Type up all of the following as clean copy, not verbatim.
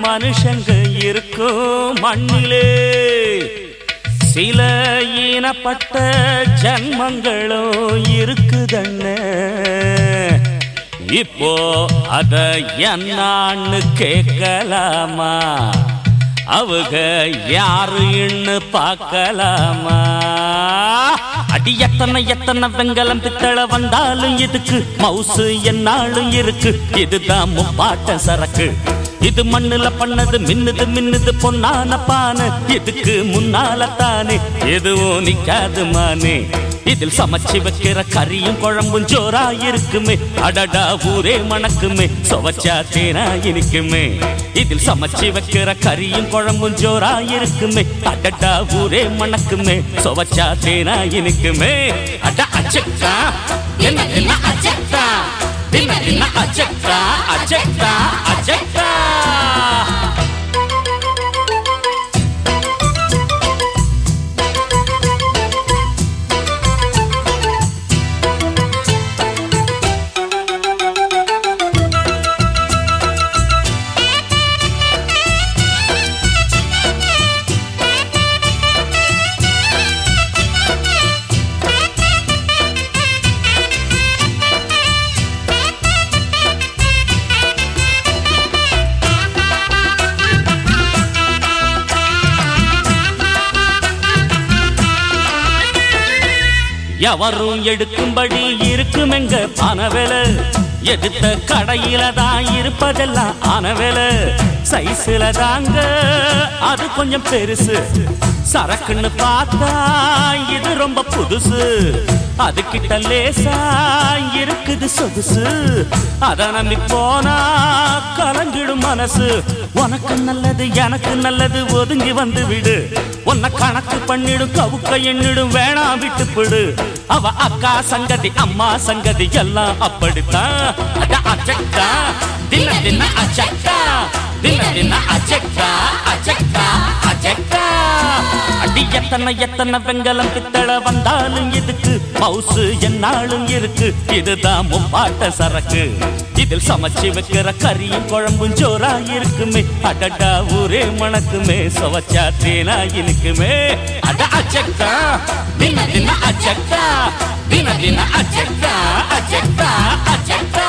மனுஷங்க இருக்கும் மண்ணிலே சில இனப்பட்ட ஜன்மங்களும் இருக்குதண்ண இப்போ அத என்னான்னு கேட்கலாமா அவங்க யாருன்னு பார்க்கலாமா அடி எத்தனை வெங்கலம் பித்தளை வந்தாலும் இதுக்கு மவுசு என்னாலும் இருக்கு இதுதான் முப்பாட்ட சரக்கு இது மண்ணுல பண்ணது மின்னுது பொன்னான பானை இதுக்கு முன்னால தானே எதுவும் நிக்காது மானே இதில் சமைச்சு வைக்கிற கறியும் குழம்பும் ஜோரா இருக்குமே அடடா ஊரே மணக்குமே சுவைச்சா தேனா இனிக்குமே இதில் சமைச்சு வைக்கிற கறியும் குழம்பும் ஜோரா இருக்குமே அடடா ஊரே மணக்குமே சுவைச்சா தேனா இனிக்குமே அட அச்சக்கா என்ன அச்சக்கா தின அச்சக்கா அச்சக்கா அச்சக்கா எவரும் எடுக்கும்படி இருக்குமெங்க பணவேல எடுத்த கடையில தான் இருப்பதெல்லாம் ஆனவேல சைஸ்ல தாங்க அது கொஞ்சம் பெருசு சரக்குன்னு பார்த்தா இது ரொம்ப புதுசு அது கிட்ட லேசா இருக்குது சொகுசு அத நம்பி போனா கலங்கிடும் மனசு உனக்கு நல்லது எனக்கு நல்லது ஒதுங்கி வந்து விடு உன்னை கணக்கு பண்ணிடும் கவுக்க எண்ணிடும் வேணாம் விட்டு போடு அவ அக்கா சங்கதி அம்மா சங்கதி எல்லாம் அப்படித்தான் அச்சக்கா தின அச்சக்கா தின அச்சக்கா அச்சக்கா அச்சக்கா அடி எத்தனை வெங்கலம் பித்தளை வந்தாலும் இதுக்கு மவுசு என்னாலும் இருக்கு இதுதான் முப்பாட்ட சரக்கு இதில் சமைச்சு வைக்கிற கறியும் குழம்பும் ஜோரா இருக்குமே அடடா ஊரே மணக்குமே சுவைச்சா தேனா இனிக்குமே அட அச்சக்கா தின அச்சக்கா தின அச்சக்கா அச்சக்கா அச்சக்கா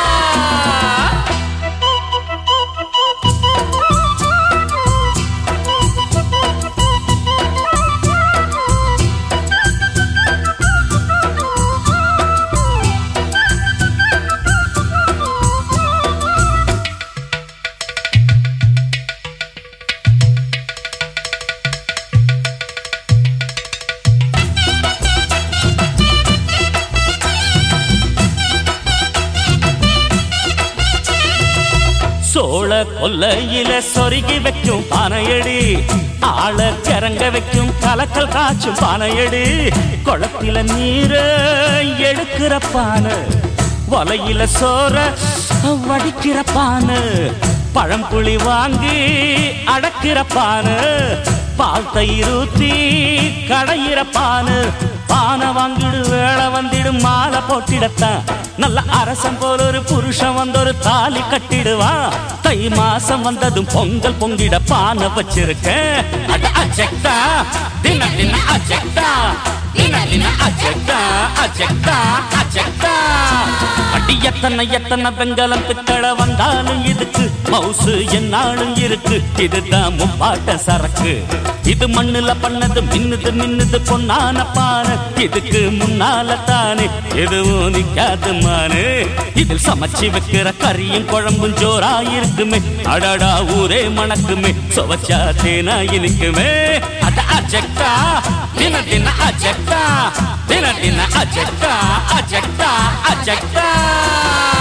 சோழ கொல்லையில சொருகி வைக்கும் பானையடி ஆள கிறங்க வைக்கும் கலக்கல் காய்ச்சும் பானையடி குளத்தில நீர எடுக்கிற பானை வலையில சோற வடிக்கிற பானை பழம்புளி வாங்கி அடக்கிற பானை பால் தயிர் ஊத்தி கடையிற பானை பானை வாங்கிடு வேளை வந்திடும் மாலை போட்டிடத்தான் நல்ல அரசன் போல ஒரு புருஷன் வந்தொரு தாலி கட்டிடுவான் தை மாசம் வந்ததும் பொங்கல் பொங்கிட பானை வச்சிருக்கேன் அட அச்சக்கா தின அச்சக்கா தின அச்சக்கா அச்சக்கா அச்சக்கா அடி எத்தனை வெங்கலம் பித்தளை வந்தாலும் இதுக்கு மவுசு என்னாலும் இருக்கு இதுதான் முப்பாட்ட சரக்கு இது மண்ணுல பண்ணது மின்னுது பொன்னான பானை இதுக்கு முன்னால தானே எதுவும் நிக்காது மானு இதில் சமைச்சு வைக்கிற கறியும் குழம்பும் ஜோரா இருக்குமே அடடா ஊரே மணக்குமே சுவைச்சா தேனா இனிக்குமே அட அச்சக்கா தின அச்சக்கா தின அச்சக்கா அச்சக்கா அச்சக்கா